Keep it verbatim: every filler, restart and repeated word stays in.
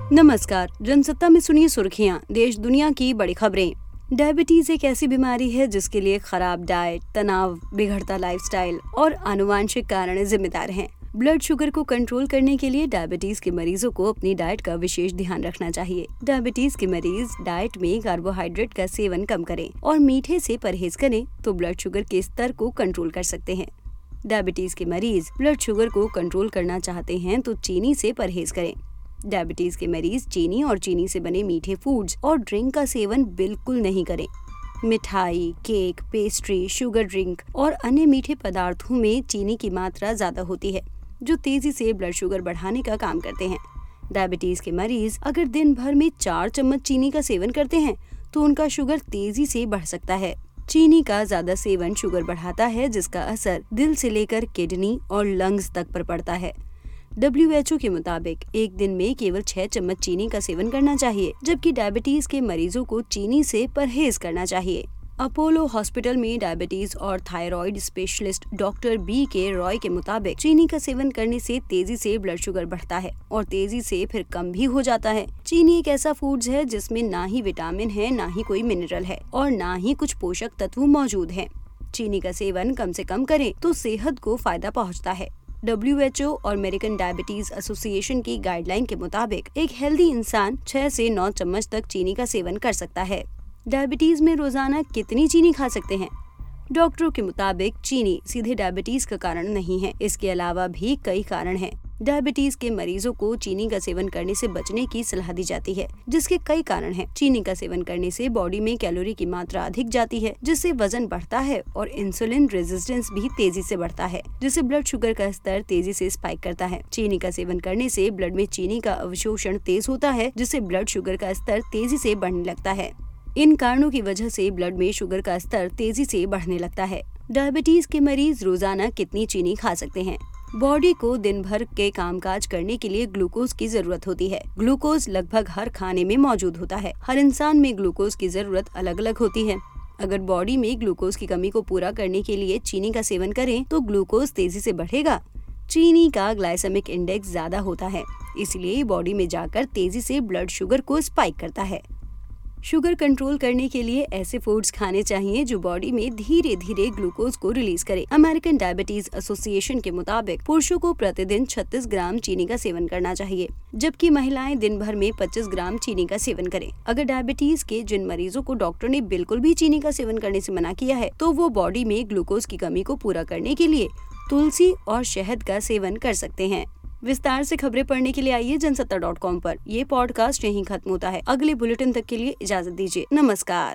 नमस्कार, जनसत्ता में सुनिए सुर्खियां, देश दुनिया की बड़ी खबरें। डायबिटीज एक ऐसी बीमारी है जिसके लिए खराब डाइट, तनाव, बिगड़ता लाइफस्टाइल और आनुवांशिक कारण जिम्मेदार हैं। ब्लड शुगर को कंट्रोल करने के लिए डायबिटीज के मरीजों को अपनी डाइट का विशेष ध्यान रखना चाहिए। डायबिटीज के मरीज डाइट में कार्बोहाइड्रेट का सेवन कम करें और मीठे से परहेज करें तो ब्लड शुगर के स्तर को कंट्रोल कर सकते हैं। डायबिटीज के मरीज ब्लड शुगर को कंट्रोल करना चाहते हैं तो चीनी से परहेज करें। डायबिटीज के मरीज चीनी और चीनी से बने मीठे फूड्स और ड्रिंक का सेवन बिल्कुल नहीं करें। मिठाई, केक, पेस्ट्री, शुगर ड्रिंक और अन्य मीठे पदार्थों में चीनी की मात्रा ज्यादा होती है, जो तेजी से ब्लड शुगर बढ़ाने का काम करते हैं। डायबिटीज के मरीज अगर दिन भर में चार चम्मच चीनी का सेवन करते हैं तो उनका शुगर तेजी से बढ़ सकता है। चीनी का ज्यादा सेवन शुगर बढ़ाता है, जिसका असर दिल से लेकर किडनी और लंग्स तक पर पड़ता है। डब्ल्यू एच ओ के मुताबिक एक दिन में केवल छह चम्मच चीनी का सेवन करना चाहिए, जबकि डायबिटीज के मरीजों को चीनी से परहेज करना चाहिए। अपोलो हॉस्पिटल में डायबिटीज और thyroid specialist doctor B K Roy के मुताबिक चीनी का सेवन करने से तेजी से ब्लड शुगर बढ़ता है और तेजी से फिर कम भी हो जाता है। चीनी एक ऐसा फूड्स है जिसमें ना ही विटामिन है, ना ही कोई मिनरल है और ना ही कुछ पोषक तत्व मौजूद हैं। चीनी का सेवन कम से कम करें तो सेहत को फायदा पहुँचता है। डब्ल्यू एच ओ और अमेरिकन डायबिटीज एसोसिएशन की गाइडलाइन के मुताबिक एक हेल्दी इंसान छह से नौ चम्मच तक चीनी का सेवन कर सकता है। डायबिटीज में रोजाना कितनी चीनी खा सकते हैं? डॉक्टरों के मुताबिक चीनी सीधे डायबिटीज का कारण नहीं है, इसके अलावा भी कई कारण हैं। डायबिटीज के मरीजों को चीनी का सेवन करने से बचने की सलाह दी जाती है, जिसके कई कारण हैं। चीनी का सेवन करने से बॉडी में कैलोरी की मात्रा अधिक जाती है, जिससे वजन बढ़ता है और इंसुलिन रेजिस्टेंस भी तेजी से बढ़ता है, जिससे ब्लड शुगर का स्तर तेजी से स्पाइक करता है। चीनी का सेवन करने से ब्लड में चीनी का अवशोषण तेज होता है, जिससे ब्लड शुगर का स्तर तेजी से बढ़ने लगता है। इन कारणों की वजह से ब्लड में शुगर का स्तर तेजी से बढ़ने लगता है। डायबिटीज के मरीज रोजाना कितनी चीनी खा सकते हैं? बॉडी को दिन भर के कामकाज करने के लिए ग्लूकोज की जरूरत होती है। ग्लूकोज लगभग हर खाने में मौजूद होता है। हर इंसान में ग्लूकोज की जरूरत अलग अलग होती है। अगर बॉडी में ग्लूकोज की कमी को पूरा करने के लिए चीनी का सेवन करें तो ग्लूकोज तेजी से बढ़ेगा। चीनी का ग्लाइसेमिक इंडेक्स ज्यादा होता है, इसलिए बॉडी में जाकर तेजी से ब्लड शुगर को स्पाइक करता है। शुगर कंट्रोल करने के लिए ऐसे फूड्स खाने चाहिए जो बॉडी में धीरे धीरे ग्लूकोज को रिलीज करे। अमेरिकन डायबिटीज एसोसिएशन के मुताबिक पुरुषों को प्रतिदिन छत्तीस ग्राम चीनी का सेवन करना चाहिए, जबकि महिलाएं दिन भर में पच्चीस ग्राम चीनी का सेवन करें। अगर डायबिटीज के जिन मरीजों को डॉक्टर ने बिल्कुल भी चीनी का सेवन करने से मना किया है तो वो बॉडी में ग्लूकोज की कमी को पूरा करने के लिए तुलसी और शहद का सेवन कर सकते हैं। विस्तार से खबरें पढ़ने के लिए आइए जनसत्ता डॉट कॉम पर। ये पॉडकास्ट यहीं खत्म होता है। अगले बुलेटिन तक के लिए इजाजत दीजिए। नमस्कार।